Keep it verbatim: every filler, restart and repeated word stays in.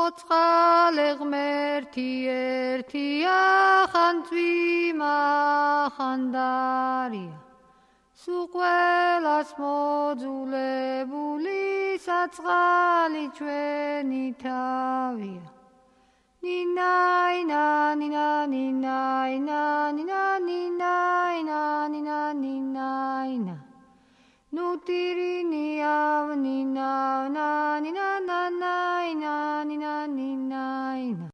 მოწყალე ღმერთი ერთია ხანწვიმა ხანდარია სულ ყველას მოძულებული საწყალი ჩვენი თავია ნინაინა ნინაინა ნინაინა ნინაინა ნინაინა ნუტირინია ნინაინა